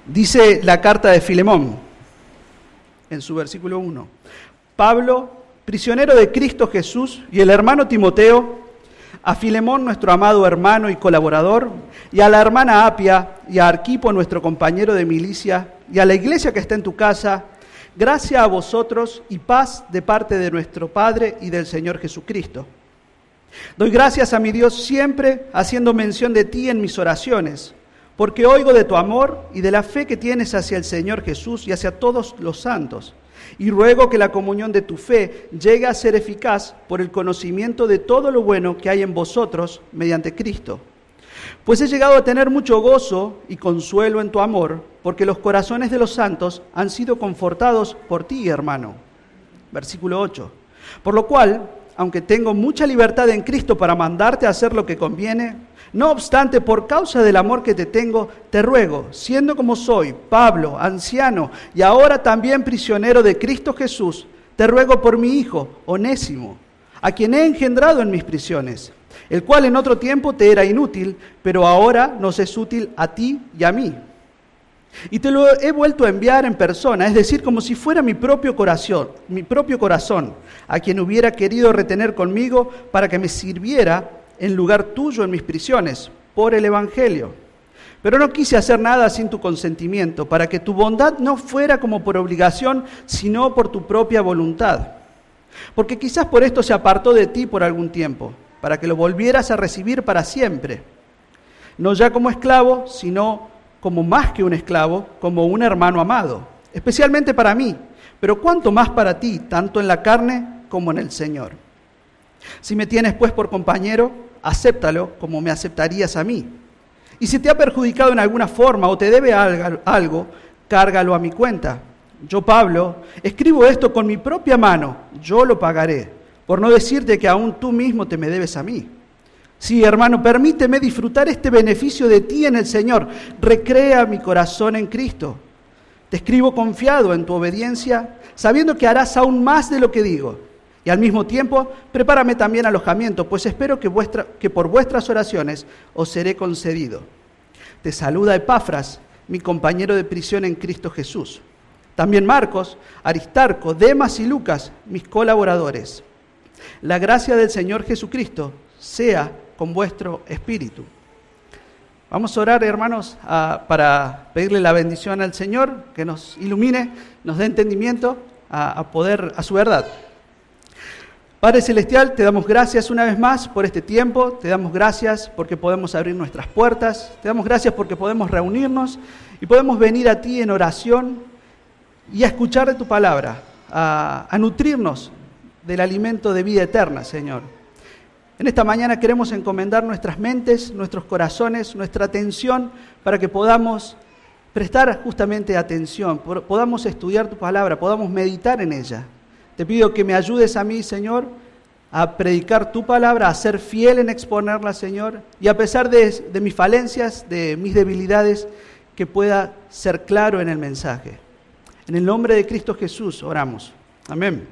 Dice la carta de Filemón, en su versículo 1. Pablo, prisionero de Cristo Jesús, y el hermano Timoteo, a Filemón, nuestro amado hermano y colaborador, y a la hermana Apia, y a Arquipo, nuestro compañero de milicia, y a la iglesia que está en tu casa, gracia a vosotros y paz de parte de nuestro Padre y del Señor Jesucristo. Doy gracias a mi Dios siempre haciendo mención de ti en mis oraciones, porque oigo de tu amor y de la fe que tienes hacia el Señor Jesús y hacia todos los santos. Y ruego que la comunión de tu fe llegue a ser eficaz por el conocimiento de todo lo bueno que hay en vosotros mediante Cristo. Pues he llegado a tener mucho gozo y consuelo en tu amor, porque los corazones de los santos han sido confortados por ti, hermano. Versículo 8. Por lo cual, aunque tengo mucha libertad en Cristo para mandarte a hacer lo que conviene, no obstante, por causa del amor que te tengo, te ruego, siendo como soy, Pablo, anciano, y ahora también prisionero de Cristo Jesús, te ruego por mi hijo, Onésimo, a quien he engendrado en mis prisiones, el cual en otro tiempo te era inútil, pero ahora nos es útil a ti y a mí. Y te lo he vuelto a enviar en persona, es decir, como si fuera mi propio corazón, a quien hubiera querido retener conmigo para que me sirviera en lugar tuyo en mis prisiones, por el Evangelio. Pero no quise hacer nada sin tu consentimiento, para que tu bondad no fuera como por obligación, sino por tu propia voluntad. Porque quizás por esto se apartó de ti por algún tiempo, para que lo volvieras a recibir para siempre. No ya como esclavo, sino como más que un esclavo, como un hermano amado, especialmente para mí, pero cuánto más para ti, tanto en la carne como en el Señor. Si me tienes pues por compañero, acéptalo como me aceptarías a mí. Y si te ha perjudicado en alguna forma o te debe algo, cárgalo a mi cuenta. Yo, Pablo, escribo esto con mi propia mano, yo lo pagaré, por no decirte que aún tú mismo te me debes a mí. Sí, hermano, permíteme disfrutar este beneficio de ti en el Señor. Recrea mi corazón en Cristo. Te escribo confiado en tu obediencia, sabiendo que harás aún más de lo que digo. Y al mismo tiempo, prepárame también alojamiento, pues espero que por vuestras oraciones os seré concedido. Te saluda Epafras, mi compañero de prisión en Cristo Jesús. También Marcos, Aristarco, Demas y Lucas, mis colaboradores. La gracia del Señor Jesucristo sea con vuestro espíritu. Vamos a orar, hermanos, para pedirle la bendición al Señor, que nos ilumine, nos dé entendimiento a su verdad. Padre Celestial, te damos gracias una vez más por este tiempo, te damos gracias porque podemos abrir nuestras puertas, te damos gracias porque podemos reunirnos y podemos venir a ti en oración y a escuchar de tu palabra, a nutrirnos del alimento de vida eterna, Señor. En esta mañana queremos encomendar nuestras mentes, nuestros corazones, nuestra atención para que podamos prestar justamente atención, podamos estudiar tu palabra, podamos meditar en ella. Te pido que me ayudes a mí, Señor, a predicar tu palabra, a ser fiel en exponerla, Señor, y a pesar de mis falencias, de mis debilidades, que pueda ser claro en el mensaje. En el nombre de Cristo Jesús oramos. Amén.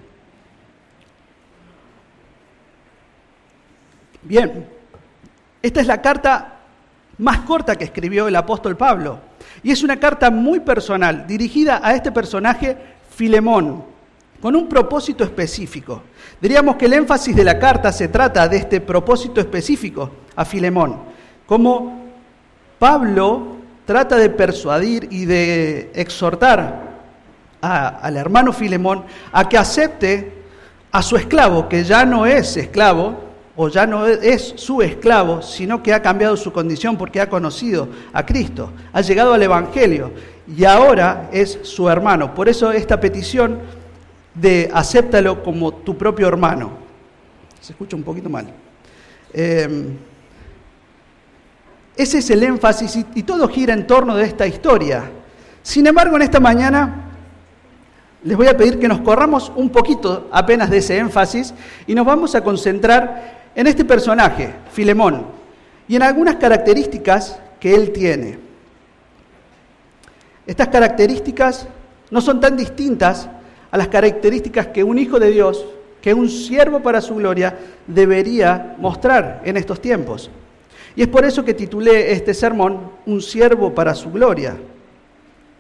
Bien, esta es la carta más corta que escribió el apóstol Pablo, y es una carta muy personal, dirigida a este personaje, Filemón, con un propósito específico. Diríamos que el énfasis de la carta se trata de este propósito específico a Filemón. Como Pablo trata de persuadir y de exhortar al hermano Filemón a que acepte a su esclavo, que ya no es esclavo, o ya no es su esclavo, sino que ha cambiado su condición porque ha conocido a Cristo, ha llegado al Evangelio y ahora es su hermano. Por eso esta petición de acéptalo como tu propio hermano. Se escucha un poquito mal. Ese es el énfasis y todo gira en torno de esta historia. Sin embargo, en esta mañana les voy a pedir que nos corramos un poquito apenas de ese énfasis y nos vamos a concentrar en este personaje, Filemón, y en algunas características que él tiene. Estas características no son tan distintas a las características que un hijo de Dios, que un siervo para su gloria, debería mostrar en estos tiempos. Y es por eso que titulé este sermón, Un siervo para su gloria.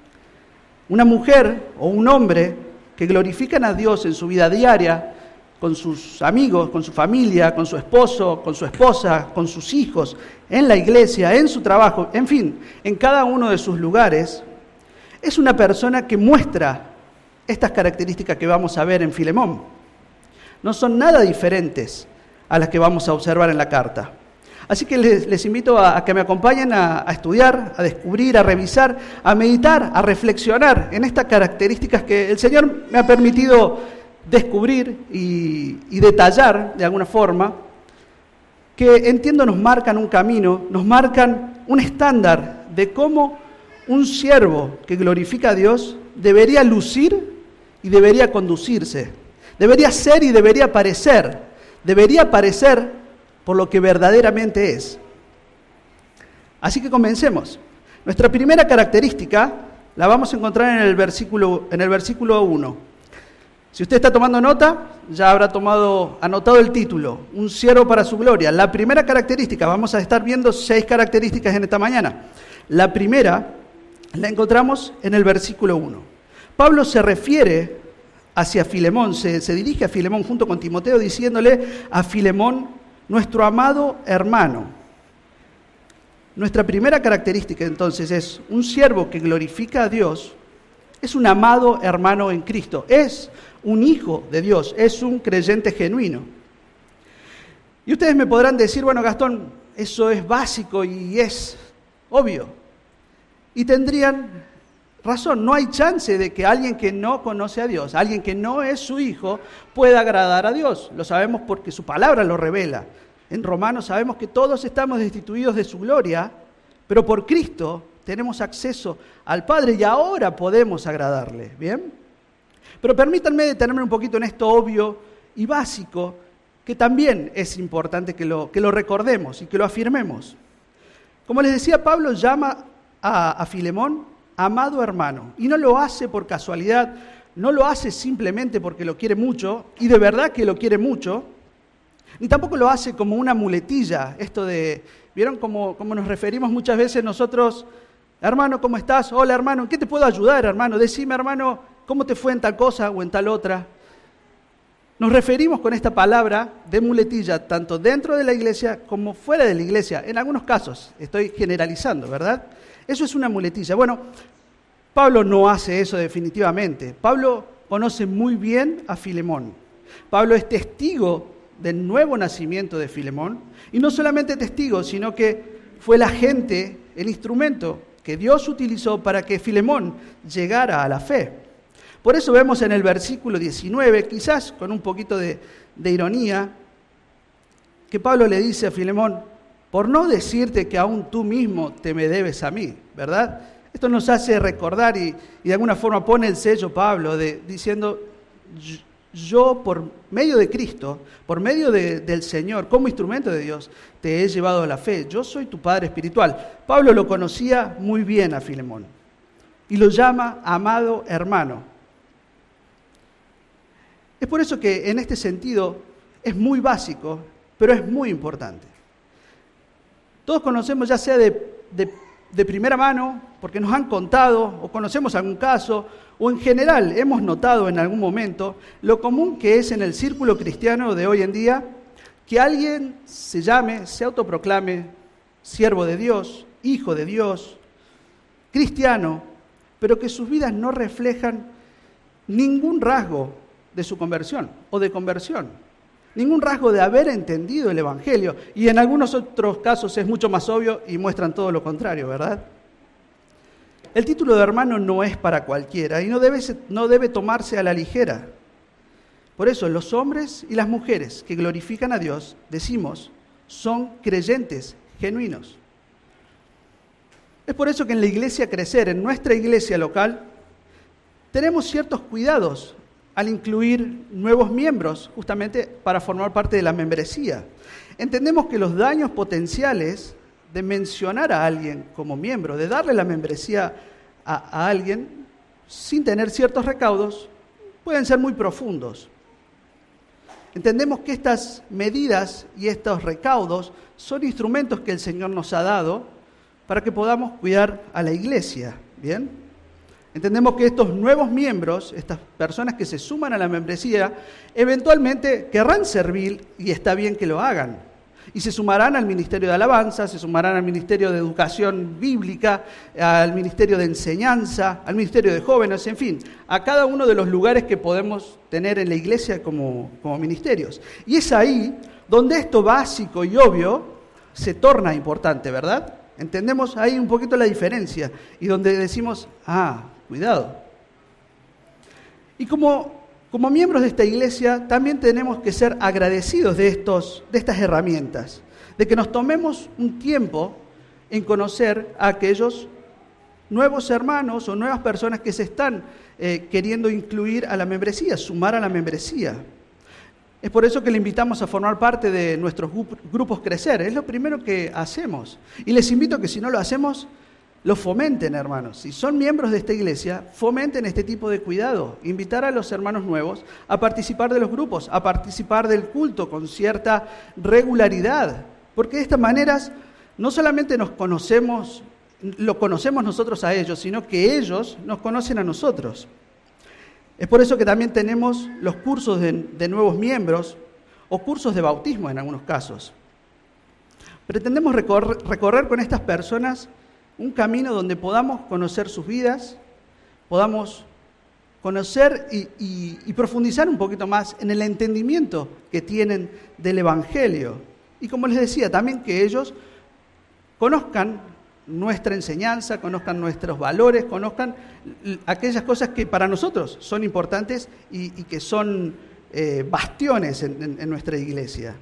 Una mujer o un hombre que glorifican a Dios en su vida diaria, con sus amigos, con su familia, con su esposo, con su esposa, con sus hijos, en la iglesia, en su trabajo, en fin, en cada uno de sus lugares, es una persona que muestra estas características que vamos a ver en Filemón. No son nada diferentes a las que vamos a observar en la carta. Así que les invito a que me acompañen a estudiar, a descubrir, a revisar, a meditar, a reflexionar en estas características que el Señor me ha permitido descubrir y detallar de alguna forma, que entiendo nos marcan un camino, nos marcan un estándar de cómo un siervo que glorifica a Dios debería lucir y debería conducirse, debería ser y debería parecer por lo que verdaderamente es. Así que comencemos. Nuestra primera característica la vamos a encontrar en el versículo 1. Si usted está tomando nota, ya habrá anotado el título, un siervo para su gloria. La primera característica, vamos a estar viendo 6 características en esta mañana. La primera la encontramos en el versículo 1. Pablo se refiere hacia Filemón, se dirige a Filemón junto con Timoteo diciéndole a Filemón, nuestro amado hermano. Nuestra primera característica entonces es un siervo que glorifica a Dios, es un amado hermano en Cristo, es un hijo de Dios, es un creyente genuino. Y ustedes me podrán decir, bueno, Gastón, eso es básico y es obvio. Y tendrían razón, no hay chance de que alguien que no conoce a Dios, alguien que no es su hijo, pueda agradar a Dios. Lo sabemos porque su palabra lo revela. En Romanos sabemos que todos estamos destituidos de su gloria, pero por Cristo tenemos acceso al Padre y ahora podemos agradarle. ¿Bien? Pero permítanme detenerme un poquito en esto obvio y básico, que también es importante que lo recordemos y que lo afirmemos. Como les decía, Pablo llama a Filemón amado hermano, y no lo hace por casualidad, no lo hace simplemente porque lo quiere mucho, y de verdad que lo quiere mucho, ni tampoco lo hace como una muletilla, esto de, ¿vieron cómo nos referimos muchas veces nosotros? Hermano, ¿cómo estás? Hola hermano, ¿en qué te puedo ayudar hermano? Decime hermano, ¿cómo te fue en tal cosa o en tal otra? Nos referimos con esta palabra de muletilla tanto dentro de la iglesia como fuera de la iglesia, en algunos casos, estoy generalizando, ¿verdad? Eso es una muletilla. Bueno, Pablo no hace eso definitivamente. Pablo conoce muy bien a Filemón. Pablo es testigo del nuevo nacimiento de Filemón. Y no solamente testigo, sino que fue el agente, el instrumento que Dios utilizó para que Filemón llegara a la fe. Por eso vemos en el versículo 19, quizás con un poquito de ironía, que Pablo le dice a Filemón, por no decirte que aún tú mismo te me debes a mí, ¿verdad? Esto nos hace recordar y de alguna forma pone el sello Pablo diciendo, yo por medio de Cristo, por medio del Señor, como instrumento de Dios, te he llevado a la fe. Yo soy tu padre espiritual. Pablo lo conocía muy bien a Filemón y lo llama amado hermano. Es por eso que en este sentido es muy básico, pero es muy importante. Todos conocemos, ya sea de primera mano, porque nos han contado, o conocemos algún caso, o en general hemos notado en algún momento lo común que es en el círculo cristiano de hoy en día que alguien se autoproclame siervo de Dios, hijo de Dios, cristiano, pero que sus vidas no reflejan ningún rasgo de su conversión o de conversión. Ningún rasgo de haber entendido el Evangelio. Y en algunos otros casos es mucho más obvio y muestran todo lo contrario, ¿verdad? El título de hermano no es para cualquiera y no debe tomarse a la ligera. Por eso los hombres y las mujeres que glorifican a Dios, decimos, son creyentes genuinos. Es por eso que en la iglesia Crecer, en nuestra iglesia local, tenemos ciertos cuidados al incluir nuevos miembros, justamente para formar parte de la membresía. Entendemos que los daños potenciales de mencionar a alguien como miembro, de darle la membresía a alguien sin tener ciertos recaudos, pueden ser muy profundos. Entendemos que estas medidas y estos recaudos son instrumentos que el Señor nos ha dado para que podamos cuidar a la iglesia, ¿bien? Entendemos que estos nuevos miembros, estas personas que se suman a la membresía, eventualmente querrán servir y está bien que lo hagan. Y se sumarán al ministerio de alabanza, se sumarán al ministerio de educación bíblica, al ministerio de enseñanza, al ministerio de jóvenes, en fin, a cada uno de los lugares que podemos tener en la iglesia como ministerios. Y es ahí donde esto básico y obvio se torna importante, ¿verdad? Entendemos ahí un poquito la diferencia y donde decimos, cuidado. Y como miembros de esta iglesia también tenemos que ser agradecidos de estas herramientas, de que nos tomemos un tiempo en conocer a aquellos nuevos hermanos o nuevas personas que se están queriendo incluir a la membresía, sumar a la membresía. Es por eso que le invitamos a formar parte de nuestros grupos Crecer. Es lo primero que hacemos. Y les invito a que si no lo hacemos, lo fomenten, hermanos. Si son miembros de esta iglesia, fomenten este tipo de cuidado. Invitar a los hermanos nuevos a participar de los grupos, a participar del culto con cierta regularidad. Porque de estas maneras no solamente lo conocemos nosotros a ellos, sino que ellos nos conocen a nosotros. Es por eso que también tenemos los cursos de nuevos miembros o cursos de bautismo en algunos casos. Pretendemos recorrer con estas personas un camino donde podamos conocer sus vidas, podamos conocer y profundizar un poquito más en el entendimiento que tienen del Evangelio. Y como les decía, también que ellos conozcan nuestra enseñanza, conozcan nuestros valores, conozcan aquellas cosas que para nosotros son importantes y que son bastiones en nuestra iglesia.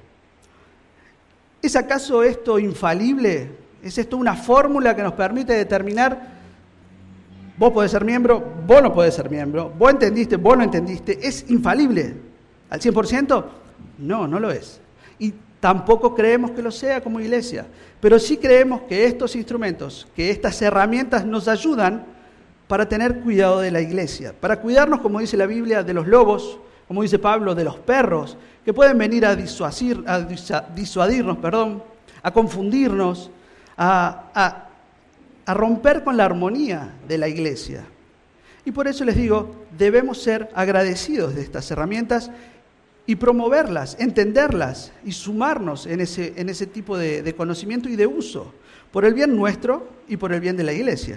¿Es acaso esto infalible? ¿Es esto una fórmula que nos permite determinar, vos podés ser miembro, vos no podés ser miembro, vos entendiste, vos no entendiste? ¿Es infalible al 100%? No, no lo es. Y tampoco creemos que lo sea como iglesia, pero sí creemos que estos instrumentos, que estas herramientas nos ayudan para tener cuidado de la iglesia, para cuidarnos, como dice la Biblia, de los lobos, como dice Pablo, de los perros, que pueden venir a disuadirnos, a confundirnos, a romper con la armonía de la iglesia. Y por eso les digo, debemos ser agradecidos de estas herramientas y promoverlas, entenderlas y sumarnos en ese tipo de conocimiento y de uso, por el bien nuestro y por el bien de la iglesia.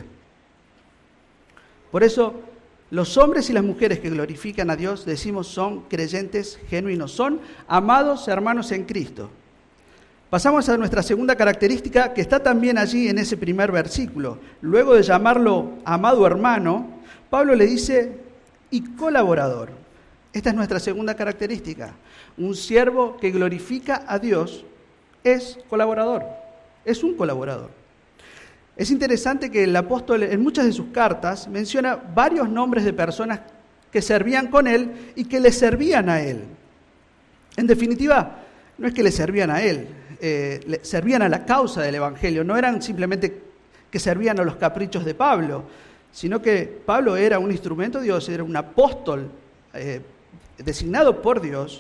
Por eso, los hombres y las mujeres que glorifican a Dios, decimos, son creyentes genuinos, son amados hermanos en Cristo. Pasamos a nuestra segunda característica, que está también allí en ese primer versículo. Luego de llamarlo amado hermano, Pablo le dice, y colaborador. Esta es nuestra segunda característica. Un siervo que glorifica a Dios es colaborador, es un colaborador. Es interesante que el apóstol en muchas de sus cartas menciona varios nombres de personas que servían con él y que le servían a él. En definitiva, no es que le servían a él, le servían a la causa del Evangelio, no eran simplemente que servían a los caprichos de Pablo, sino que Pablo era un instrumento de Dios, era un apóstol designado por Dios,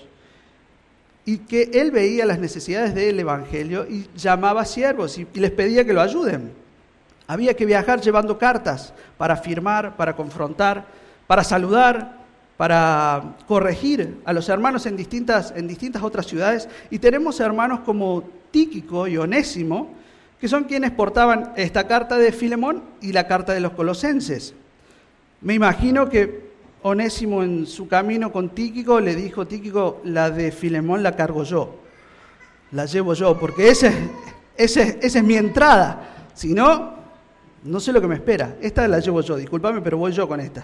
y que él veía las necesidades del Evangelio y llamaba siervos y les pedía que lo ayuden. Había que viajar llevando cartas para firmar, para confrontar, para saludar, para corregir a los hermanos en distintas otras ciudades. Y tenemos hermanos como Tíquico y Onésimo, que son quienes portaban esta carta de Filemón y la carta de los Colosenses. Me imagino que Onésimo en su camino con Tíquico le dijo, Tíquico, la de Filemón la cargo yo, la llevo yo, porque esa es mi entrada. Si no, no sé lo que me espera. Esta la llevo yo, discúlpame, pero voy yo con esta.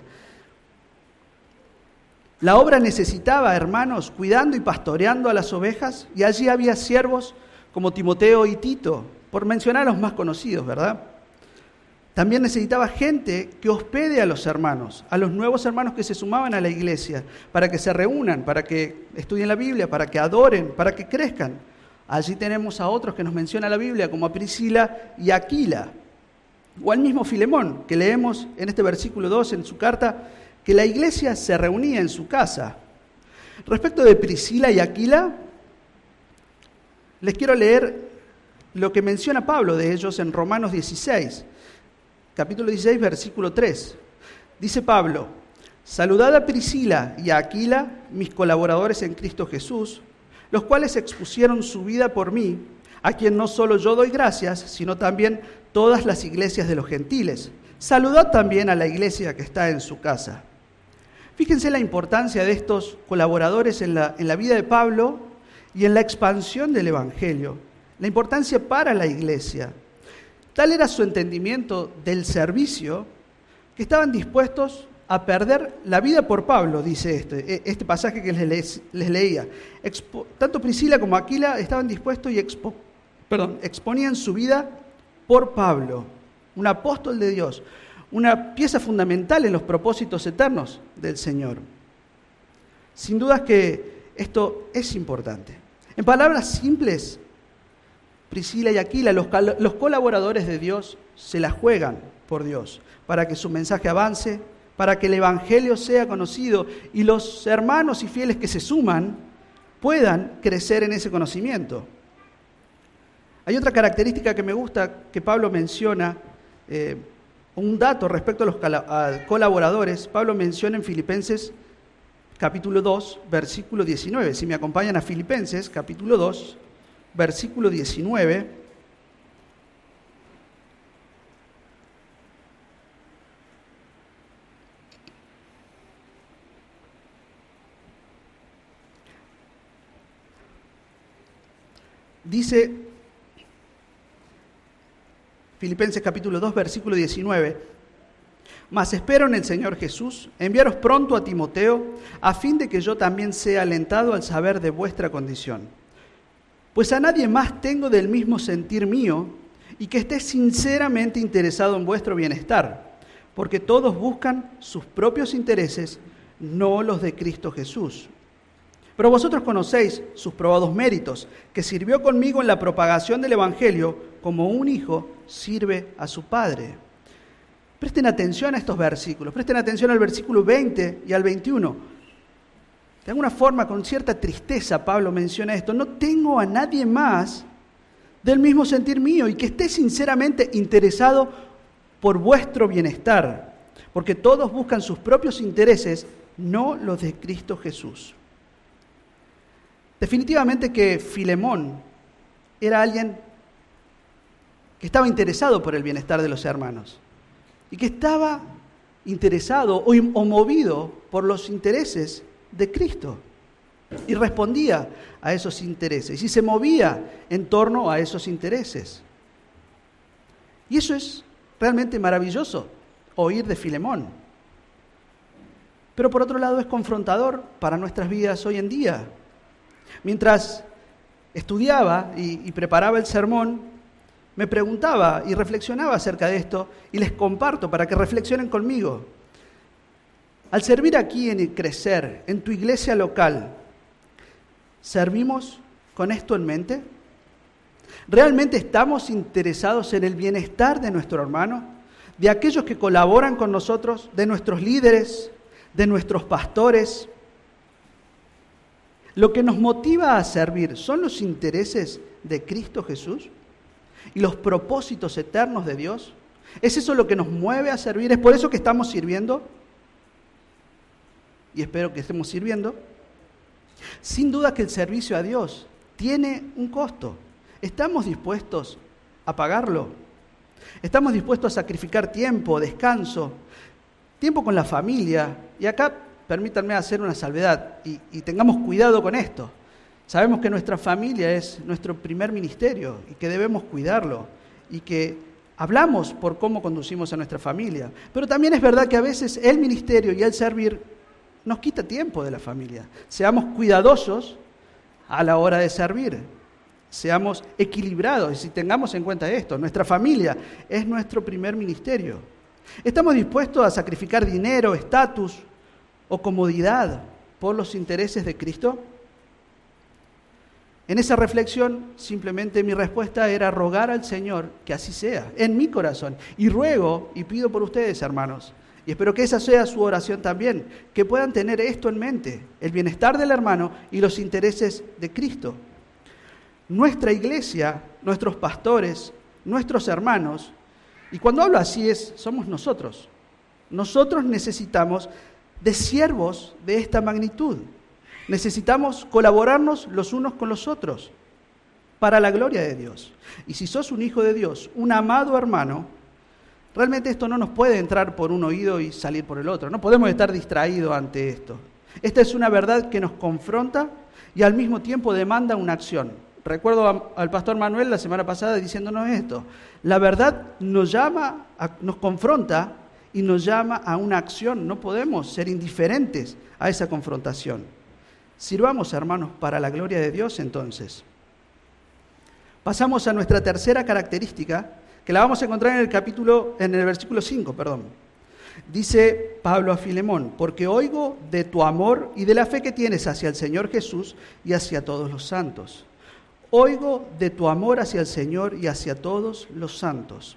La obra necesitaba, hermanos, cuidando y pastoreando a las ovejas, y allí había siervos como Timoteo y Tito, por mencionar a los más conocidos, ¿verdad? También necesitaba gente que hospede a los hermanos, a los nuevos hermanos que se sumaban a la iglesia, para que se reúnan, para que estudien la Biblia, para que adoren, para que crezcan. Allí tenemos a otros que nos menciona la Biblia, como a Priscila y Aquila, o al mismo Filemón, que leemos en este versículo 2 en su carta, que la iglesia se reunía en su casa. Respecto de Priscila y Aquila, les quiero leer lo que menciona Pablo de ellos en Romanos 16, capítulo 16, versículo 3. Dice Pablo: saludad a Priscila y a Aquila, mis colaboradores en Cristo Jesús, los cuales expusieron su vida por mí, a quien no solo yo doy gracias, sino también todas las iglesias de los gentiles. Saludad también a la iglesia que está en su casa. Fíjense la importancia de estos colaboradores en la vida de Pablo y en la expansión del Evangelio, la importancia para la iglesia. Tal era su entendimiento del servicio que estaban dispuestos a perder la vida por Pablo, dice este pasaje que les leía. Tanto Priscila como Aquila estaban dispuestos y exponían su vida por Pablo, un apóstol de Dios, una pieza fundamental en los propósitos eternos del Señor. Sin duda que esto es importante. En palabras simples, Priscila y Aquila, los colaboradores de Dios, se la juegan por Dios para que su mensaje avance, para que el Evangelio sea conocido y los hermanos y fieles que se suman puedan crecer en ese conocimiento. Hay otra característica que me gusta que Pablo menciona, un dato respecto a los colaboradores. Pablo menciona en Filipenses capítulo 2, versículo 19. Si me acompañan a Filipenses capítulo 2, versículo 19. Dice Filipenses capítulo 2, versículo 19: mas espero en el Señor Jesús enviaros pronto a Timoteo, a fin de que yo también sea alentado al saber de vuestra condición. Pues a nadie más tengo del mismo sentir mío, y que esté sinceramente interesado en vuestro bienestar, porque todos buscan sus propios intereses, no los de Cristo Jesús. Pero vosotros conocéis sus probados méritos, que sirvió conmigo en la propagación del Evangelio, como un hijo sirve a su padre. Presten atención a estos versículos, presten atención al versículo 20 y al 21. De alguna forma, con cierta tristeza, Pablo menciona esto: no tengo a nadie más del mismo sentir mío y que esté sinceramente interesado por vuestro bienestar, porque todos buscan sus propios intereses, no los de Cristo Jesús. Definitivamente que Filemón era alguien que estaba interesado por el bienestar de los hermanos y que estaba interesado o movido por los intereses de Cristo y respondía a esos intereses y se movía en torno a esos intereses. Y eso es realmente maravilloso, oír de Filemón. Pero por otro lado es confrontador para nuestras vidas hoy en día. Mientras estudiaba y preparaba el sermón, me preguntaba y reflexionaba acerca de esto y les comparto para que reflexionen conmigo. Al servir aquí en Crecer, en tu iglesia local, ¿servimos con esto en mente? ¿Realmente estamos interesados en el bienestar de nuestro hermano, de aquellos que colaboran con nosotros, de nuestros líderes, de nuestros pastores? ¿Lo que nos motiva a servir son los intereses de Cristo Jesús y los propósitos eternos de Dios? ¿Es eso lo que nos mueve a servir? ¿Es por eso que estamos sirviendo? Y espero que estemos sirviendo. Sin duda que el servicio a Dios tiene un costo. ¿Estamos dispuestos a pagarlo? ¿Estamos dispuestos a sacrificar tiempo, descanso, tiempo con la familia? Y acá permítanme hacer una salvedad y tengamos cuidado con esto. Sabemos que nuestra familia es nuestro primer ministerio y que debemos cuidarlo y que hablamos por cómo conducimos a nuestra familia. Pero también es verdad que a veces el ministerio y el servir nos quita tiempo de la familia. Seamos cuidadosos a la hora de servir. Seamos equilibrados y tengamos en cuenta esto. Nuestra familia es nuestro primer ministerio. ¿Estamos dispuestos a sacrificar dinero, estatus o comodidad por los intereses de Cristo? En esa reflexión, simplemente mi respuesta era rogar al Señor que así sea, en mi corazón. Y ruego y pido por ustedes, hermanos, y espero que esa sea su oración también, que puedan tener esto en mente, el bienestar del hermano y los intereses de Cristo. Nuestra iglesia, nuestros pastores, nuestros hermanos, y cuando hablo así somos nosotros. Nosotros necesitamos de siervos de esta magnitud. Necesitamos colaborarnos los unos con los otros para la gloria de Dios. Y si sos un hijo de Dios, un amado hermano, realmente esto no nos puede entrar por un oído y salir por el otro. No podemos estar distraídos ante esto. Esta es una verdad que nos confronta y al mismo tiempo demanda una acción. Recuerdo al pastor Manuel la semana pasada diciéndonos esto. La verdad nos confronta y nos llama a una acción. No podemos ser indiferentes a esa confrontación. Sirvamos, hermanos, para la gloria de Dios entonces. Pasamos a nuestra tercera característica, que la vamos a encontrar en el versículo 5, Dice Pablo a Filemón, porque oigo de tu amor y de la fe que tienes hacia el Señor Jesús y hacia todos los santos. Oigo de tu amor hacia el Señor y hacia todos los santos.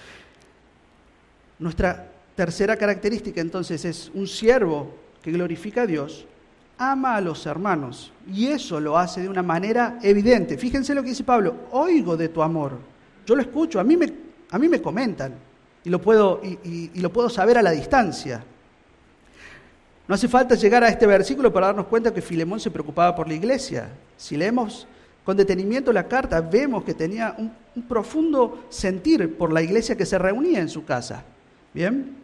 Nuestra tercera característica entonces es un siervo que glorifica a Dios, ama a los hermanos y eso lo hace de una manera evidente. Fíjense lo que dice Pablo, oigo de tu amor. Yo lo escucho, a mí me comentan. Y lo puedo saber a la distancia. No hace falta llegar a este versículo para darnos cuenta que Filemón se preocupaba por la iglesia. Si leemos con detenimiento la carta, vemos que tenía un profundo sentir por la iglesia que se reunía en su casa. ¿Bien?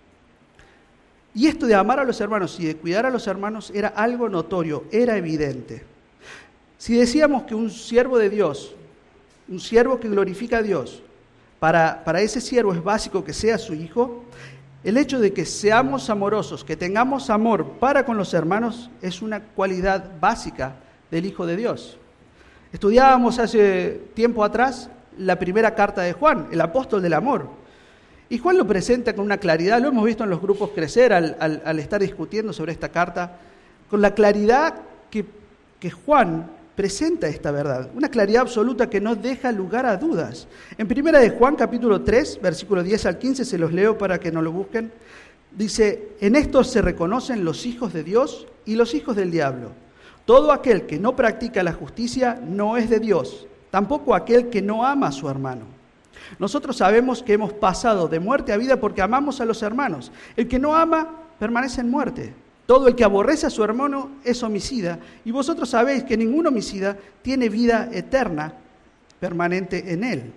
Y esto de amar a los hermanos y de cuidar a los hermanos era algo notorio, era evidente. Si decíamos que un siervo de Dios, un siervo que glorifica a Dios, para ese siervo es básico que sea su hijo, el hecho de que seamos amorosos, que tengamos amor para con los hermanos, es una cualidad básica del Hijo de Dios. Estudiábamos hace tiempo atrás la primera carta de Juan, el apóstol del amor. Y Juan lo presenta con una claridad, lo hemos visto en los grupos crecer al estar discutiendo sobre esta carta, con la claridad que Juan presenta esta verdad, una claridad absoluta que no deja lugar a dudas. En primera de Juan, capítulo 3, versículo 10 al 15, se los leo para que no lo busquen, dice, en esto se reconocen los hijos de Dios y los hijos del diablo. Todo aquel que no practica la justicia no es de Dios, tampoco aquel que no ama a su hermano. Nosotros sabemos que hemos pasado de muerte a vida porque amamos a los hermanos. El que no ama permanece en muerte. Todo el que aborrece a su hermano es homicida, y vosotros sabéis que ningún homicida tiene vida eterna permanente en él.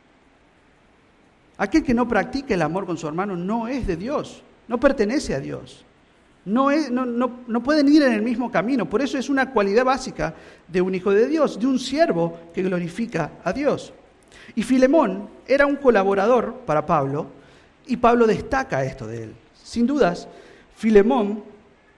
Aquel que no practica el amor con su hermano no es de Dios, no pertenece a Dios. No pueden ir en el mismo camino, por eso es una cualidad básica de un hijo de Dios, de un siervo que glorifica a Dios. Y Filemón era un colaborador para Pablo, y Pablo destaca esto de él. Sin dudas, Filemón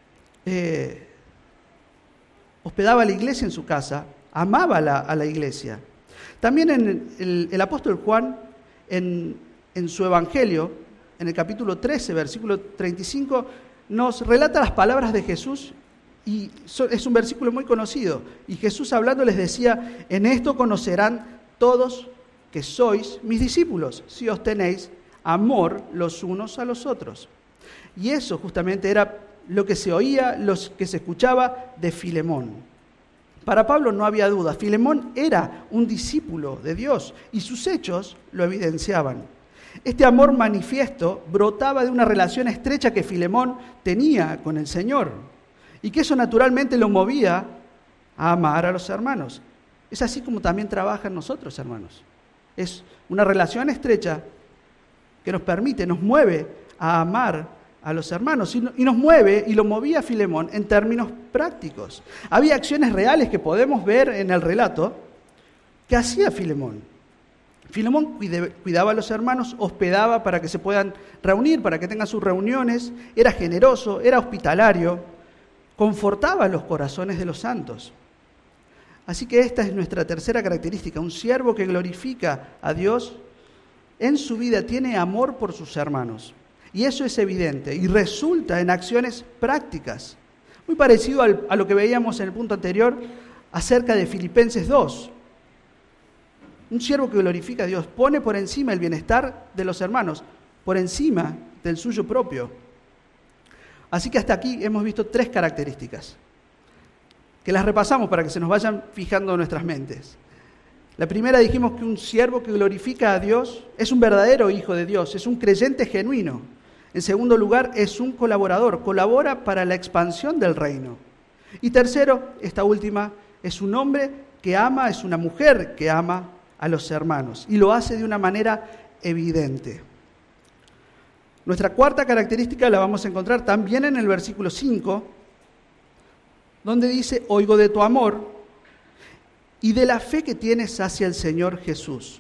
hospedaba a la iglesia en su casa, amaba a la iglesia. También el apóstol Juan, en su evangelio, en el capítulo 13, versículo 35, nos relata las palabras de Jesús, y es un versículo muy conocido. Y Jesús hablando les decía, en esto conocerán todos que sois mis discípulos, si os tenéis amor los unos a los otros. Y eso justamente era lo que se oía, lo que se escuchaba de Filemón. Para Pablo no había duda, Filemón era un discípulo de Dios y sus hechos lo evidenciaban. Este amor manifiesto brotaba de una relación estrecha que Filemón tenía con el Señor y que eso naturalmente lo movía a amar a los hermanos. Es así como también trabaja en nosotros, hermanos. Es una relación estrecha que nos permite, nos mueve a amar a los hermanos, y nos mueve, y lo movía Filemón en términos prácticos. Había acciones reales que podemos ver en el relato que hacía Filemón. Filemón cuidaba a los hermanos, hospedaba para que se puedan reunir, para que tengan sus reuniones, era generoso, era hospitalario, confortaba los corazones de los santos. Así que esta es nuestra tercera característica, un siervo que glorifica a Dios en su vida tiene amor por sus hermanos. Y eso es evidente y resulta en acciones prácticas. Muy parecido a lo que veíamos en el punto anterior acerca de Filipenses 2. Un siervo que glorifica a Dios pone por encima el bienestar de los hermanos, por encima del suyo propio. Así que hasta aquí hemos visto 3 características, que las repasamos para que se nos vayan fijando en nuestras mentes. La primera, dijimos que un siervo que glorifica a Dios es un verdadero hijo de Dios, es un creyente genuino. En segundo lugar, es un colaborador, colabora para la expansión del reino. Y tercero, esta última, es un hombre que ama, es una mujer que ama a los hermanos y lo hace de una manera evidente. Nuestra cuarta característica la vamos a encontrar también en el versículo 5, donde dice, oigo de tu amor y de la fe que tienes hacia el Señor Jesús.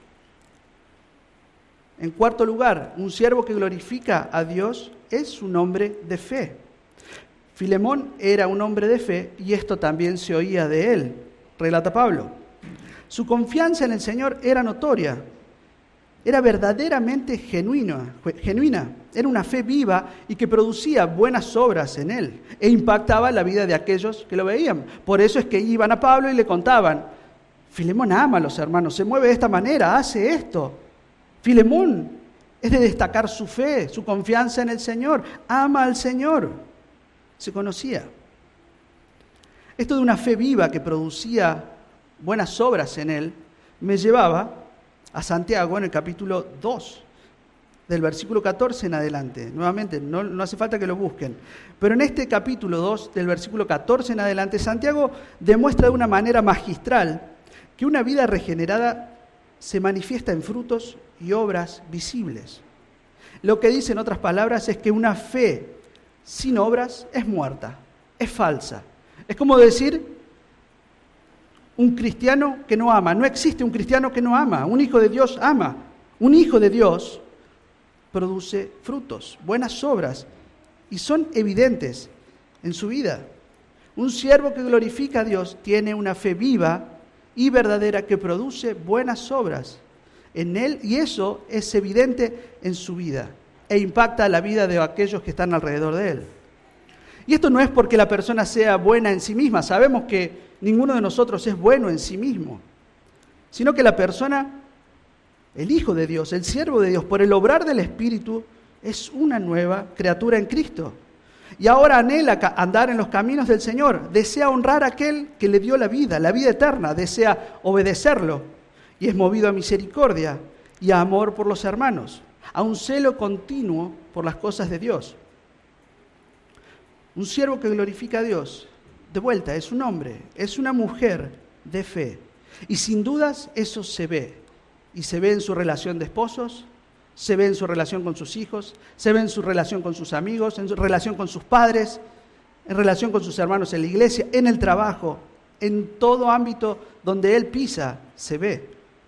En cuarto lugar, un siervo que glorifica a Dios es un hombre de fe. Filemón era un hombre de fe y esto también se oía de él, relata Pablo. Su confianza en el Señor era notoria, era verdaderamente genuina, era una fe viva y que producía buenas obras en él e impactaba la vida de aquellos que lo veían. Por eso es que iban a Pablo y le contaban, Filemón ama a los hermanos, se mueve de esta manera, hace esto. Filemón es de destacar su fe, su confianza en el Señor, ama al Señor, se conocía. Esto de una fe viva que producía buenas obras en él, me llevaba a Santiago en el capítulo 2, del versículo 14 en adelante. Nuevamente, no hace falta que lo busquen. Pero en este capítulo 2, del versículo 14 en adelante, Santiago demuestra de una manera magistral que una vida regenerada se manifiesta en frutos y obras visibles. Lo que dice en otras palabras es que una fe sin obras es muerta, es falsa. Es como decir un cristiano que no ama. No existe un cristiano que no ama. Un hijo de Dios ama. Un hijo de Dios produce frutos, buenas obras, y son evidentes en su vida. Un siervo que glorifica a Dios tiene una fe viva y verdadera que produce buenas obras en él, y eso es evidente en su vida e impacta la vida de aquellos que están alrededor de él. Y esto no es porque la persona sea buena en sí misma, sabemos que ninguno de nosotros es bueno en sí mismo, sino que la persona, el Hijo de Dios, el siervo de Dios, por el obrar del Espíritu, es una nueva criatura en Cristo. Y ahora anhela andar en los caminos del Señor, desea honrar a aquel que le dio la vida eterna, desea obedecerlo y es movido a misericordia y a amor por los hermanos, a un celo continuo por las cosas de Dios. Un siervo que glorifica a Dios, de vuelta, es un hombre, es una mujer de fe. Y sin dudas eso se ve. Y se ve en su relación de esposos, se ve en su relación con sus hijos, se ve en su relación con sus amigos, en su relación con sus padres, en relación con sus hermanos en la iglesia, en el trabajo, en todo ámbito donde él pisa, se ve.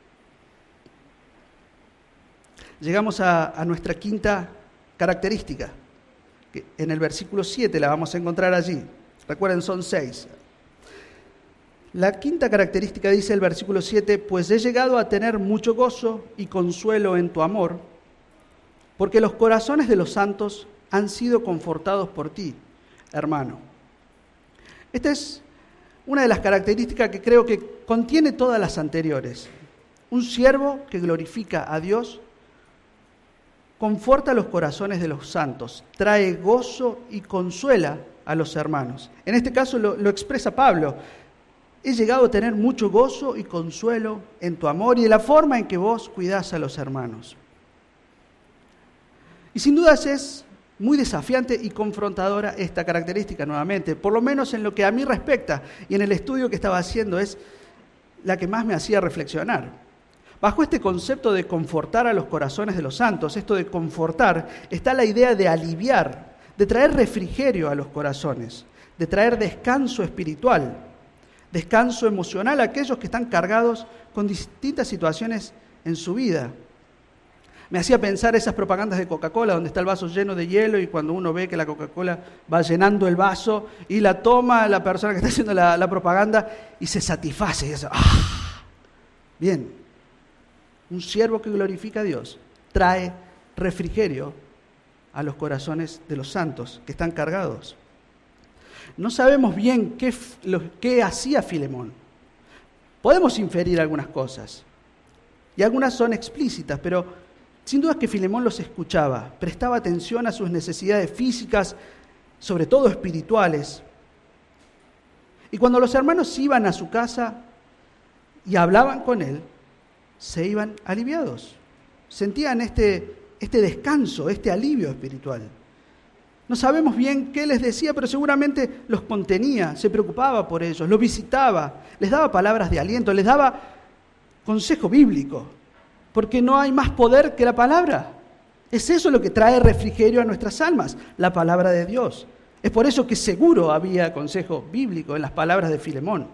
Llegamos a nuestra quinta característica, que en el versículo 7 la vamos a encontrar allí. Recuerden, son 6. La quinta característica dice el versículo 7, pues he llegado a tener mucho gozo y consuelo en tu amor, porque los corazones de los santos han sido confortados por ti, hermano. Esta es una de las características que creo que contiene todas las anteriores. Un siervo que glorifica a Dios conforta los corazones de los santos, trae gozo y consuela a los hermanos. En este caso lo expresa Pablo. He llegado a tener mucho gozo y consuelo en tu amor y en la forma en que vos cuidás a los hermanos. Y sin dudas es muy desafiante y confrontadora esta característica nuevamente, por lo menos en lo que a mí respecta y en el estudio que estaba haciendo es la que más me hacía reflexionar. Bajo este concepto de confortar a los corazones de los santos, esto de confortar, está la idea de aliviar, de traer refrigerio a los corazones, de traer descanso espiritual, descanso emocional a aquellos que están cargados con distintas situaciones en su vida. Me hacía pensar esas propagandas de Coca-Cola donde está el vaso lleno de hielo y cuando uno ve que la Coca-Cola va llenando el vaso y la toma la persona que está haciendo la propaganda y se satisface. Y eso, ¡ah! Bien, un siervo que glorifica a Dios trae refrigerio a los corazones de los santos que están cargados. No sabemos bien qué hacía Filemón. Podemos inferir algunas cosas, y algunas son explícitas, pero sin duda es que Filemón los escuchaba, prestaba atención a sus necesidades físicas, sobre todo espirituales. Y cuando los hermanos iban a su casa y hablaban con él, se iban aliviados. Sentían este este descanso, este alivio espiritual. No sabemos bien qué les decía, pero seguramente los contenía, se preocupaba por ellos, los visitaba, les daba palabras de aliento, les daba consejo bíblico, porque no hay más poder que la palabra. Es eso lo que trae refrigerio a nuestras almas, la palabra de Dios. Es por eso que seguro había consejo bíblico en las palabras de Filemón.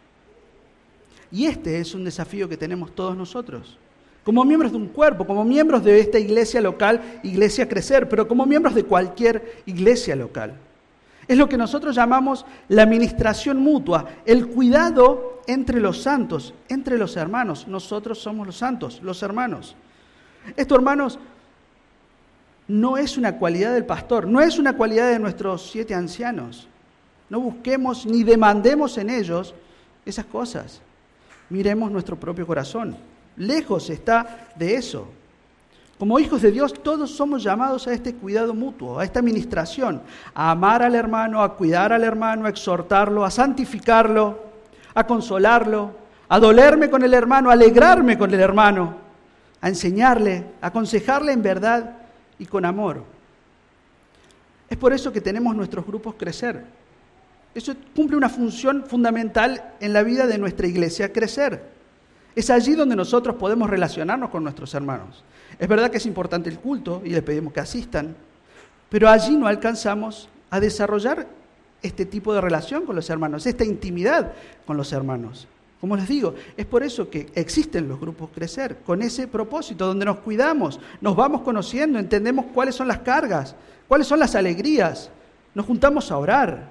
Y este es un desafío que tenemos todos nosotros. Como miembros de un cuerpo, como miembros de esta iglesia local, Iglesia Crecer, pero como miembros de cualquier iglesia local. Es lo que nosotros llamamos la ministración mutua, el cuidado entre los santos, entre los hermanos. Nosotros somos los santos, los hermanos. Esto, hermanos, no es una cualidad del pastor, no es una cualidad de nuestros 7 ancianos. No busquemos ni demandemos en ellos esas cosas. Miremos nuestro propio corazón. Lejos está de eso. Como hijos de Dios, todos somos llamados a este cuidado mutuo, a esta administración, a amar al hermano, a cuidar al hermano, a exhortarlo, a santificarlo, a consolarlo, a dolerme con el hermano, a alegrarme con el hermano, a enseñarle, a aconsejarle en verdad y con amor. Es por eso que tenemos nuestros grupos Crecer. Eso cumple una función fundamental en la vida de nuestra iglesia Crecer. Es allí donde nosotros podemos relacionarnos con nuestros hermanos. Es verdad que es importante el culto y les pedimos que asistan, pero allí no alcanzamos a desarrollar este tipo de relación con los hermanos, esta intimidad con los hermanos. Como les digo, es por eso que existen los grupos Crecer, con ese propósito, donde nos cuidamos, nos vamos conociendo, entendemos cuáles son las cargas, cuáles son las alegrías, nos juntamos a orar.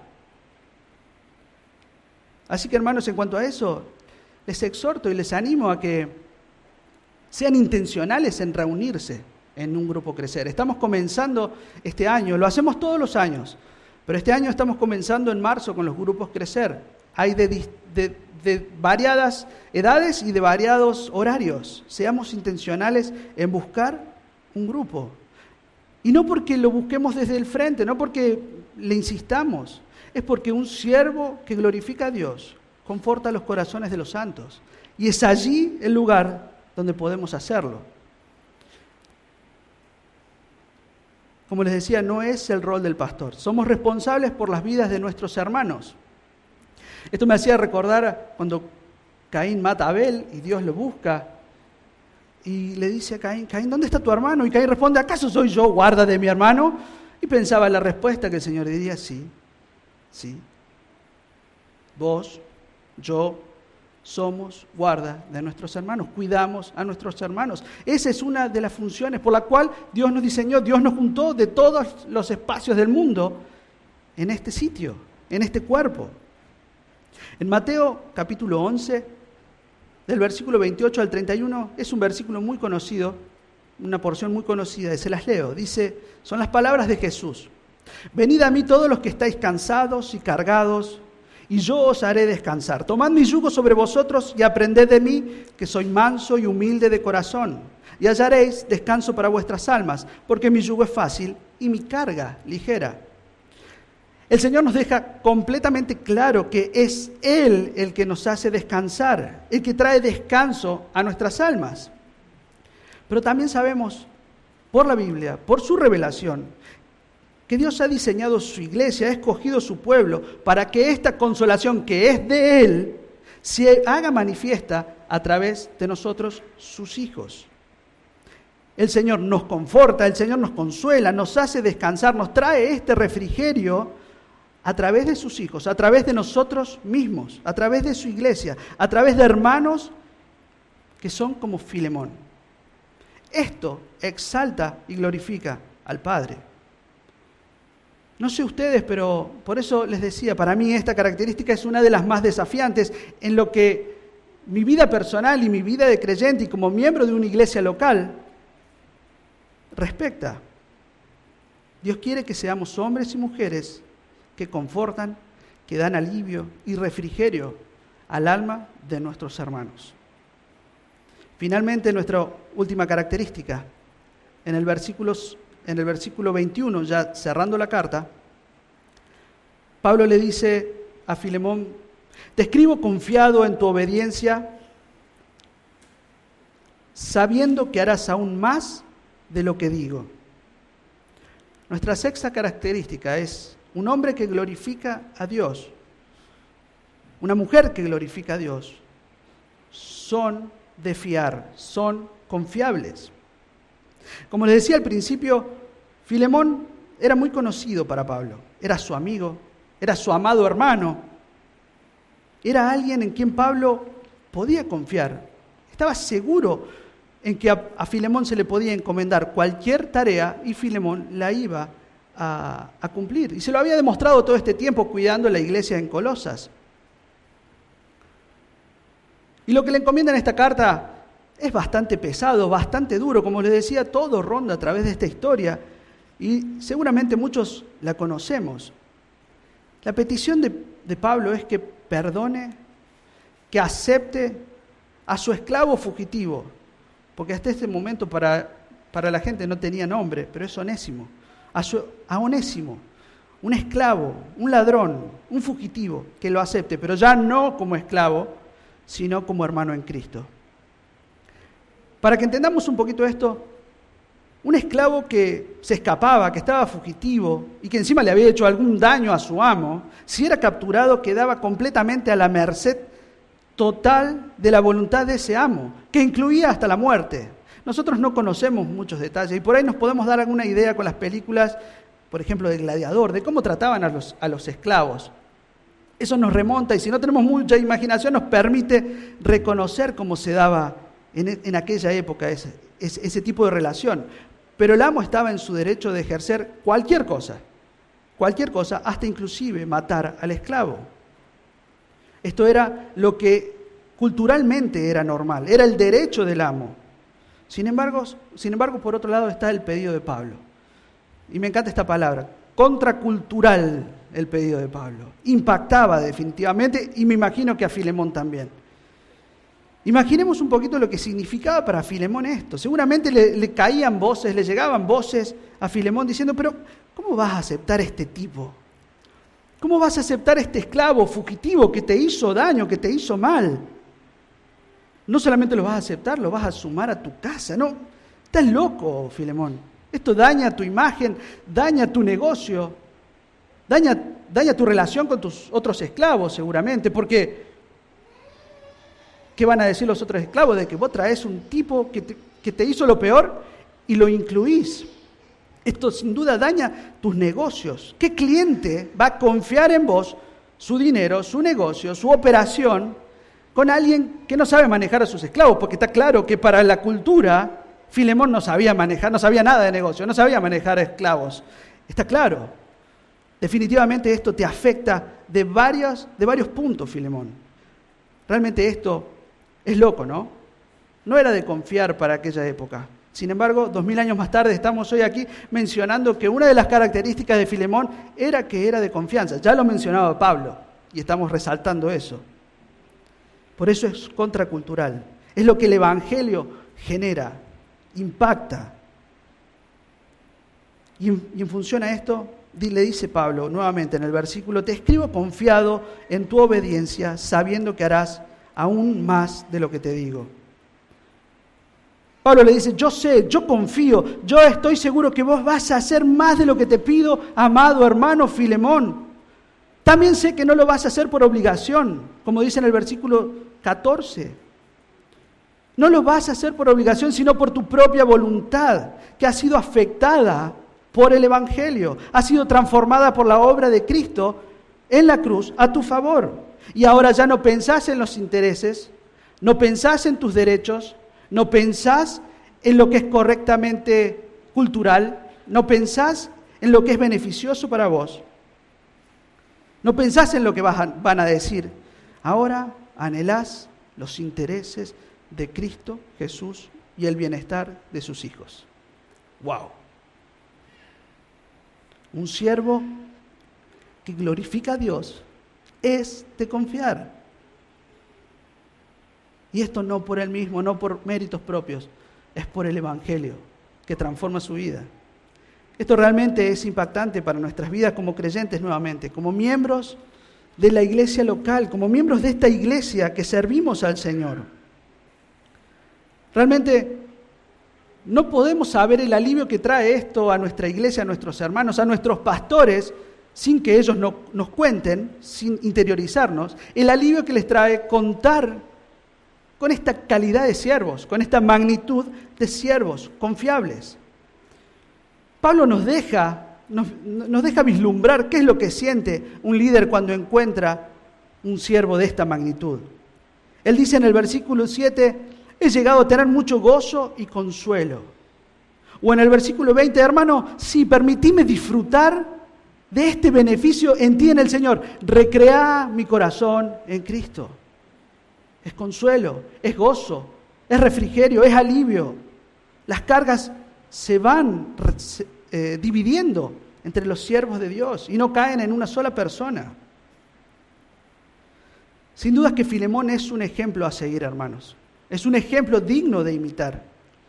Así que, hermanos, en cuanto a eso, les exhorto y les animo a que sean intencionales en reunirse en un grupo Crecer. Estamos comenzando este año, lo hacemos todos los años, pero este año estamos comenzando en marzo con los grupos Crecer. Hay de variadas edades y de variados horarios. Seamos intencionales en buscar un grupo. Y no porque lo busquemos desde el frente, no porque le insistamos, es porque un siervo que glorifica a Dios conforta los corazones de los santos. Y es allí el lugar donde podemos hacerlo. Como les decía, no es el rol del pastor. Somos responsables por las vidas de nuestros hermanos. Esto me hacía recordar cuando Caín mata a Abel y Dios lo busca. Y le dice a Caín, Caín, ¿dónde está tu hermano? Y Caín responde, ¿acaso soy yo guarda de mi hermano? Y pensaba en la respuesta que el Señor diría, sí. Vos, yo, somos guarda de nuestros hermanos, cuidamos a nuestros hermanos. Esa es una de las funciones por la cual Dios nos diseñó, Dios nos juntó de todos los espacios del mundo en este sitio, en este cuerpo. En Mateo capítulo 11, del versículo 28 al 31, es un versículo muy conocido, una porción muy conocida, y se las leo. Dice, son las palabras de Jesús. Venid a mí todos los que estáis cansados y cargados, y yo os haré descansar. Tomad mi yugo sobre vosotros y aprended de mí, que soy manso y humilde de corazón, y hallaréis descanso para vuestras almas, porque mi yugo es fácil y mi carga ligera. El Señor nos deja completamente claro que es Él el que nos hace descansar, el que trae descanso a nuestras almas. Pero también sabemos, por la Biblia, por su revelación, que Dios ha diseñado su iglesia, ha escogido su pueblo para que esta consolación que es de Él se haga manifiesta a través de nosotros, sus hijos. El Señor nos conforta, el Señor nos consuela, nos hace descansar, nos trae este refrigerio a través de sus hijos, a través de nosotros mismos, a través de su iglesia, a través de hermanos que son como Filemón. Esto exalta y glorifica al Padre. No sé ustedes, pero por eso les decía, para mí esta característica es una de las más desafiantes en lo que mi vida personal y mi vida de creyente y como miembro de una iglesia local respecta. Dios quiere que seamos hombres y mujeres que confortan, que dan alivio y refrigerio al alma de nuestros hermanos. Finalmente, nuestra última característica, en el versículo 21, ya cerrando la carta, Pablo le dice a Filemón, te escribo confiado en tu obediencia, sabiendo que harás aún más de lo que digo. Nuestra sexta característica es un hombre que glorifica a Dios, una mujer que glorifica a Dios. Son de fiar, son confiables. Como les decía al principio, Filemón era muy conocido para Pablo. Era su amigo, era su amado hermano. Era alguien en quien Pablo podía confiar. Estaba seguro en que a Filemón se le podía encomendar cualquier tarea y Filemón la iba a cumplir. Y se lo había demostrado todo este tiempo cuidando la iglesia en Colosas. Y lo que le encomienda en esta carta es bastante pesado, bastante duro. Como les decía, todo ronda a través de esta historia y seguramente muchos la conocemos. La petición de Pablo es que perdone, que acepte a su esclavo fugitivo, porque hasta este momento para la gente no tenía nombre, pero es Onésimo. A Onésimo, un esclavo, un ladrón, un fugitivo, que lo acepte, pero ya no como esclavo, sino como hermano en Cristo. Para que entendamos un poquito esto, un esclavo que se escapaba, que estaba fugitivo y que encima le había hecho algún daño a su amo, si era capturado quedaba completamente a la merced total de la voluntad de ese amo, que incluía hasta la muerte. Nosotros no conocemos muchos detalles y por ahí nos podemos dar alguna idea con las películas, por ejemplo, de Gladiador, de cómo trataban a los esclavos. Eso nos remonta y si no tenemos mucha imaginación nos permite reconocer cómo se daba en aquella época ese tipo de relación. Pero el amo estaba en su derecho de ejercer cualquier cosa, hasta inclusive matar al esclavo. Esto era lo que culturalmente era normal, era el derecho del amo. Sin embargo, por otro lado está el pedido de Pablo. Y me encanta esta palabra, contracultural el pedido de Pablo. Impactaba definitivamente y me imagino que a Filemón también. Imaginemos un poquito lo que significaba para Filemón esto. Seguramente le caían voces, le llegaban voces a Filemón diciendo, pero ¿cómo vas a aceptar a este tipo? ¿Cómo vas a aceptar a este esclavo fugitivo que te hizo daño, que te hizo mal? No solamente lo vas a aceptar, lo vas a sumar a tu casa. No, estás loco, Filemón. Esto daña tu imagen, daña tu negocio, daña tu relación con tus otros esclavos seguramente, porque ¿qué van a decir los otros esclavos? De que vos traes un tipo que te hizo lo peor y lo incluís. Esto sin duda daña tus negocios. ¿Qué cliente va a confiar en vos su dinero, su negocio, su operación con alguien que no sabe manejar a sus esclavos? Porque está claro que para la cultura Filemón no sabía manejar, no sabía nada de negocio, no sabía manejar a esclavos. Está claro. Definitivamente esto te afecta de varios puntos, Filemón. Realmente esto es loco, ¿no? No era de confiar para aquella época. Sin embargo, 2000 años más tarde estamos hoy aquí mencionando que una de las características de Filemón era que era de confianza. Ya lo mencionaba Pablo y estamos resaltando eso. Por eso es contracultural. Es lo que el Evangelio genera, impacta. Y en función a esto, le dice Pablo nuevamente en el versículo, te escribo confiado en tu obediencia, sabiendo que harás aún más de lo que te digo. Pablo le dice, yo sé, yo confío, yo estoy seguro que vos vas a hacer más de lo que te pido, amado hermano Filemón. También sé que no lo vas a hacer por obligación, como dice en el versículo 14. No lo vas a hacer por obligación, sino por tu propia voluntad, que ha sido afectada por el Evangelio, ha sido transformada por la obra de Cristo en la cruz a tu favor. Y ahora ya no pensás en los intereses, no pensás en tus derechos, no pensás en lo que es correctamente cultural, no pensás en lo que es beneficioso para vos, no pensás en lo que van a decir. Ahora anhelás los intereses de Cristo Jesús y el bienestar de sus hijos. ¡Wow! Un siervo que glorifica a Dios es de confiar. Y esto no por él mismo, no por méritos propios, es por el Evangelio que transforma su vida. Esto realmente es impactante para nuestras vidas como creyentes nuevamente, como miembros de la iglesia local, como miembros de esta iglesia que servimos al Señor. Realmente no podemos saber el alivio que trae esto a nuestra iglesia, a nuestros hermanos, a nuestros pastores, sin que ellos nos cuenten, sin interiorizarnos, el alivio que les trae contar con esta calidad de siervos, con esta magnitud de siervos confiables. Pablo nos deja vislumbrar qué es lo que siente un líder cuando encuentra un siervo de esta magnitud. Él dice en el versículo 7, he llegado a tener mucho gozo y consuelo. O en el versículo 20, hermano, sí, permitime disfrutar de este beneficio en ti, en el Señor. Recrea mi corazón en Cristo. Es consuelo, es gozo, es refrigerio, es alivio. Las cargas se van dividiendo entre los siervos de Dios y no caen en una sola persona. Sin duda que Filemón es un ejemplo a seguir, hermanos. Es un ejemplo digno de imitar.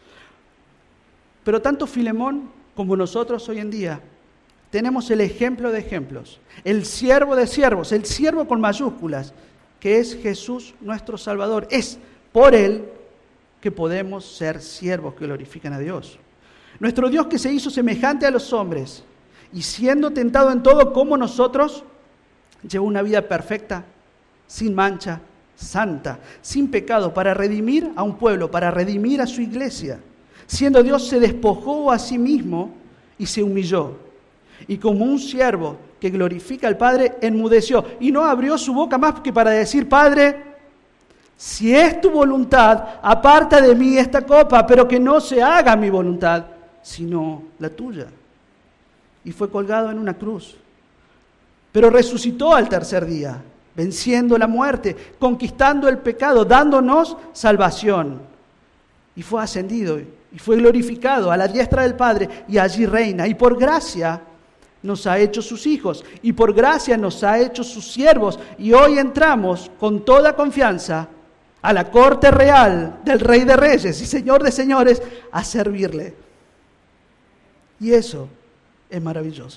Pero tanto Filemón como nosotros hoy en día tenemos el ejemplo de ejemplos, el siervo de siervos, el siervo con mayúsculas, que es Jesús nuestro Salvador. Es por Él que podemos ser siervos que glorifican a Dios. Nuestro Dios que se hizo semejante a los hombres y siendo tentado en todo como nosotros, llevó una vida perfecta, sin mancha, santa, sin pecado, para redimir a un pueblo, para redimir a su iglesia. Siendo Dios, se despojó a sí mismo y se humilló. Y como un siervo que glorifica al Padre, enmudeció y no abrió su boca más que para decir, Padre, si es tu voluntad, aparta de mí esta copa, pero que no se haga mi voluntad, sino la tuya. Y fue colgado en una cruz. Pero resucitó al tercer día, venciendo la muerte, conquistando el pecado, dándonos salvación. Y fue ascendido y fue glorificado a la diestra del Padre y allí reina. Y por gracia nos ha hecho sus hijos y por gracia nos ha hecho sus siervos. Y hoy entramos con toda confianza a la corte real del Rey de Reyes y Señor de Señores a servirle. Y eso es maravilloso.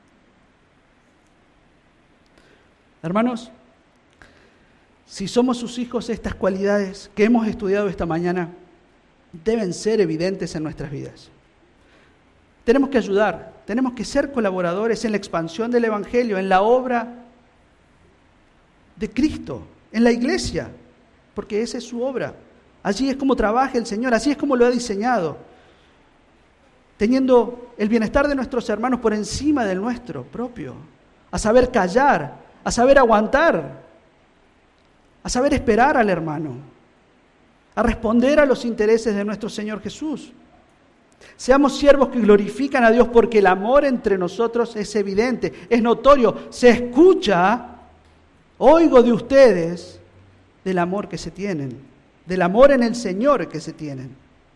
Hermanos, si somos sus hijos, estas cualidades que hemos estudiado esta mañana deben ser evidentes en nuestras vidas. Tenemos que ayudar, tenemos que ser colaboradores en la expansión del Evangelio, en la obra de Cristo, en la iglesia, porque esa es su obra. Allí es como trabaja el Señor, así es como lo ha diseñado, teniendo el bienestar de nuestros hermanos por encima del nuestro propio, a saber callar, a saber aguantar, a saber esperar al hermano, a responder a los intereses de nuestro Señor Jesús. Seamos siervos que glorifican a Dios porque el amor entre nosotros es evidente, es notorio, se escucha, oigo de ustedes del amor que se tienen, del amor en el Señor que se tienen.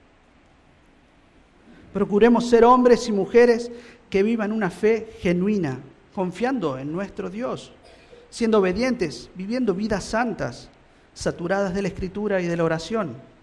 Procuremos ser hombres y mujeres que vivan una fe genuina, confiando en nuestro Dios, siendo obedientes, viviendo vidas santas, saturadas de la Escritura y de la oración.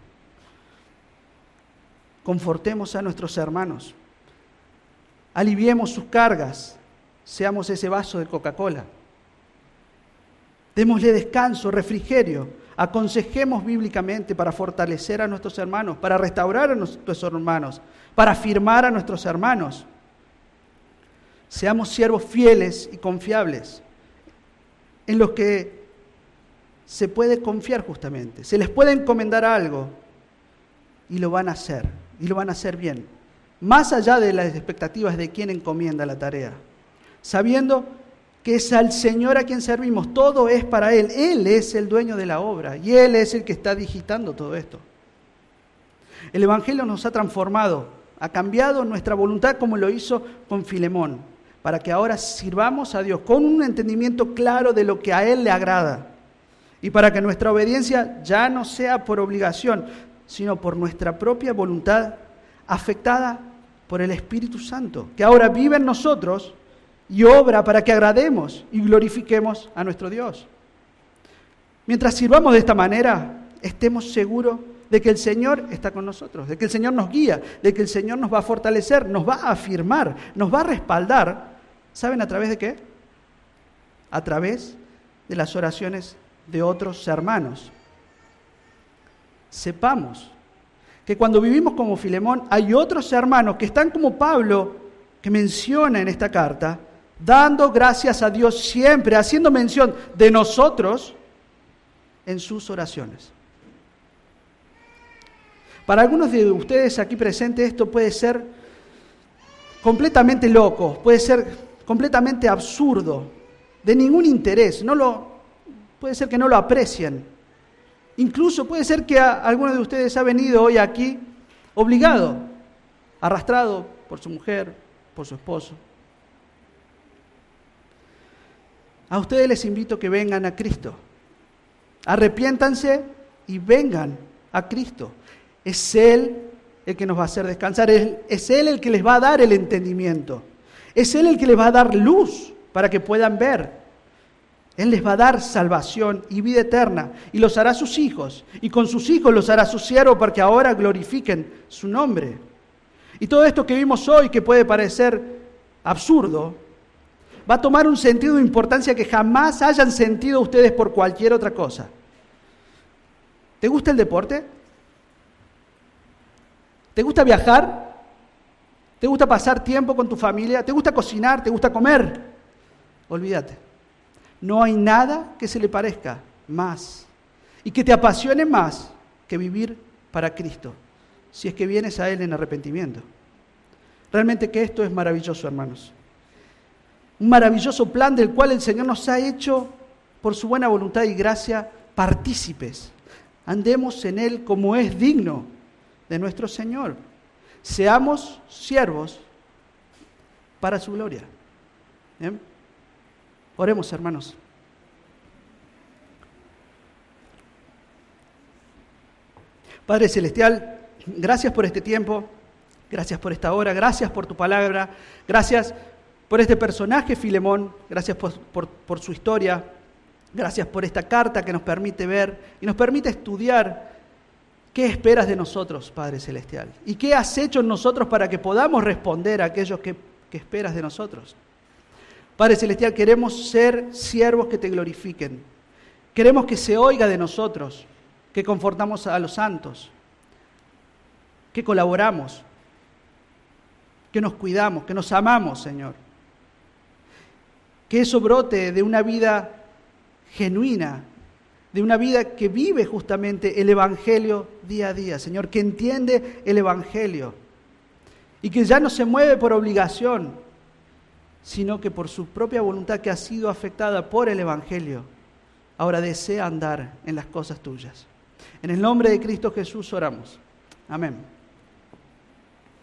Confortemos a nuestros hermanos, aliviemos sus cargas, seamos ese vaso de Coca-Cola. Démosle descanso, refrigerio, aconsejemos bíblicamente para fortalecer a nuestros hermanos, para restaurar a nuestros hermanos, para afirmar a nuestros hermanos. Seamos siervos fieles y confiables, en los que se puede confiar justamente, se les puede encomendar algo y lo van a hacer, y lo van a hacer bien, más allá de las expectativas de quien encomienda la tarea, sabiendo que es al Señor a quien servimos, todo es para Él, Él es el dueño de la obra y Él es el que está digitando todo esto. El Evangelio nos ha transformado, ha cambiado nuestra voluntad como lo hizo con Filemón, para que ahora sirvamos a Dios con un entendimiento claro de lo que a Él le agrada y para que nuestra obediencia ya no sea por obligación, sino por nuestra propia voluntad afectada por el Espíritu Santo, que ahora vive en nosotros y obra para que agrademos y glorifiquemos a nuestro Dios. Mientras sirvamos de esta manera, estemos seguros de que el Señor está con nosotros, de que el Señor nos guía, de que el Señor nos va a fortalecer, nos va a afirmar, nos va a respaldar. ¿Saben a través de qué? A través de las oraciones de otros hermanos. Sepamos que cuando vivimos como Filemón, hay otros hermanos que están como Pablo, que menciona en esta carta, dando gracias a Dios siempre, haciendo mención de nosotros en sus oraciones. Para algunos de ustedes aquí presentes esto puede ser completamente loco, puede ser completamente absurdo, de ningún interés, puede ser que no lo aprecien. Incluso puede ser que alguno de ustedes ha venido hoy aquí obligado, arrastrado por su mujer, por su esposo. A ustedes les invito a que vengan a Cristo. Arrepiéntanse y vengan a Cristo. Es Él el que nos va a hacer descansar, es Él el que les va a dar el entendimiento, es Él el que les va a dar luz para que puedan ver. Él les va a dar salvación y vida eterna y los hará sus hijos, y con sus hijos los hará sus siervos para que ahora glorifiquen su nombre. Y todo esto que vimos hoy, que puede parecer absurdo, va a tomar un sentido de importancia que jamás hayan sentido ustedes por cualquier otra cosa. ¿Te gusta el deporte? ¿Te gusta viajar? ¿Te gusta pasar tiempo con tu familia? ¿Te gusta cocinar? ¿Te gusta comer? Olvídate. No hay nada que se le parezca más y que te apasione más que vivir para Cristo, si es que vienes a Él en arrepentimiento. Realmente que esto es maravilloso, hermanos. Un maravilloso plan del cual el Señor nos ha hecho, por su buena voluntad y gracia, partícipes. Andemos en Él como es digno de nuestro Señor. Seamos siervos para su gloria. ¿Bien? Oremos, hermanos. Padre Celestial, gracias por este tiempo, gracias por esta hora, gracias por tu palabra, gracias por este personaje Filemón, gracias por su historia, gracias por esta carta que nos permite ver y nos permite estudiar qué esperas de nosotros, Padre Celestial, y qué has hecho en nosotros para que podamos responder a aquellos que esperas de nosotros. Padre Celestial, queremos ser siervos que te glorifiquen. Queremos que se oiga de nosotros, que confortamos a los santos, que colaboramos, que nos cuidamos, que nos amamos, Señor. Que eso brote de una vida genuina, de una vida que vive justamente el Evangelio día a día, Señor, que entiende el Evangelio y que ya no se mueve por obligación, sino que por su propia voluntad, que ha sido afectada por el Evangelio, ahora desea andar en las cosas tuyas. En el nombre de Cristo Jesús oramos. Amén.